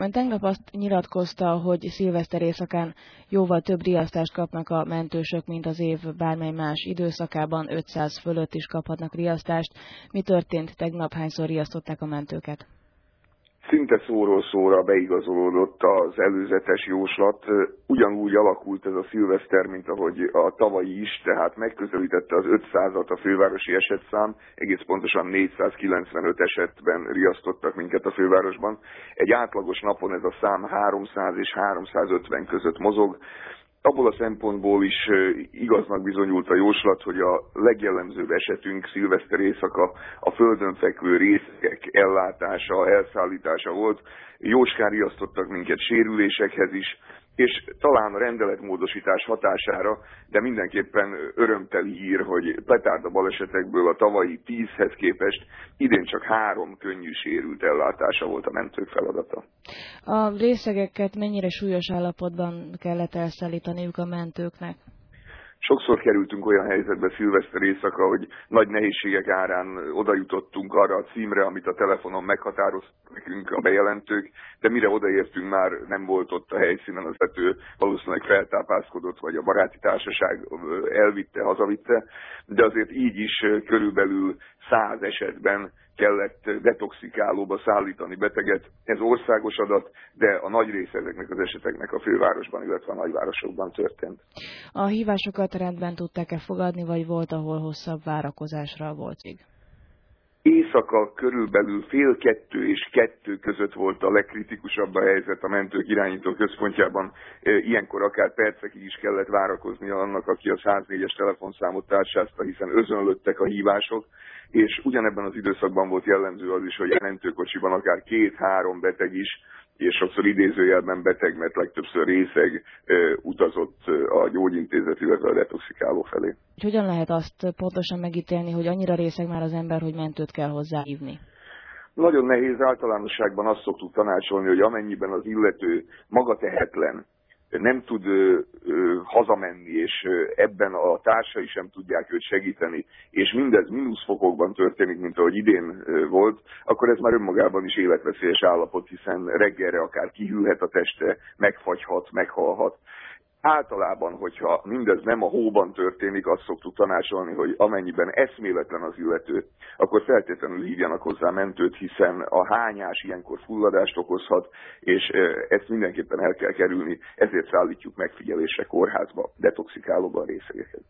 Ön tegnap azt nyilatkozta, hogy szilveszter éjszakán jóval több riasztást kapnak a mentősök, mint az év bármely más időszakában, 500 fölött is kaphatnak riasztást. Mi történt tegnap, hányszor riasztották a mentőket? Szinte szóról szóra beigazolódott az előzetes jóslat. Ugyanúgy alakult ez a szilveszter, mint ahogy a tavalyi is, tehát megközelítette az 500-at a fővárosi esetszám, egész pontosan 495 esetben riasztottak minket a fővárosban. Egy átlagos napon ez a szám 300 és 350 között mozog. Abból a szempontból is igaznak bizonyult a jóslat, hogy a legjellemzőbb esetünk szilveszter éjszaka a földön fekvő részek ellátása, elszállítása volt. Jóskán riasztottak minket sérülésekhez is, és talán a rendeletmódosítás hatására, de mindenképpen örömteli hír, hogy petárda balesetekből a tavalyi 10-hez képest idén csak 3 könnyű sérült ellátása volt a mentők feladata. A részegeket mennyire súlyos állapotban kellett elszállítaniuk a mentőknek? Sokszor kerültünk olyan helyzetbe szilveszter éjszaka, hogy nagy nehézségek árán oda jutottunk arra a címre, amit a telefonon meghatároztak nekünk a bejelentők, de mire odaértünk, már nem volt ott a helyszínen az vezető, valószínűleg feltápászkodott, vagy a baráti társaság elvitte, hazavitte, de azért így is körülbelül 100 esetben kellett detoxikálóba szállítani beteget. Ez országos adat, de a nagy része ezeknek az eseteknek a fővárosban, illetve a nagyvárosokban történt. A hívásokat rendben tudták-e fogadni, vagy volt, ahol hosszabb várakozásra volt szükség? Éjszaka körülbelül 1:30 és 2 között volt a legkritikusabb a helyzet a mentők irányító központjában. Ilyenkor akár percekig is kellett várakoznia annak, aki a 104-es telefonszámot társázta, hiszen özönlöttek a hívások, és ugyanebben az időszakban volt jellemző az is, hogy a mentőkocsiban akár 2-3 beteg is, és sokszor idézőjelben beteg, mert legtöbbször részeg utazott a gyógyintézet, illetve a detoxikáló felé. Hogyan lehet azt pontosan megítélni, hogy annyira részeg már az ember, hogy mentőt kell hozzáhívni? Nagyon nehéz, általánosságban azt szoktuk tanácsolni, hogy amennyiben az illető maga tehetlen, nem tud hazamenni, és ebben a társai sem tudják őt segíteni, és mindez mínuszfokokban történik, mint ahogy idén volt, akkor ez már önmagában is életveszélyes állapot, hiszen reggelre akár kihűlhet a teste, megfagyhat, meghalhat. Általában, hogyha mindez nem a hóban történik, azt szoktuk tanácsolni, hogy amennyiben eszméletlen az illető, akkor feltétlenül hívjanak hozzá mentőt, hiszen a hányás ilyenkor fulladást okozhat, és ezt mindenképpen el kell kerülni, ezért szállítjuk megfigyelésre kórházba, detoxikálóba a részegeket.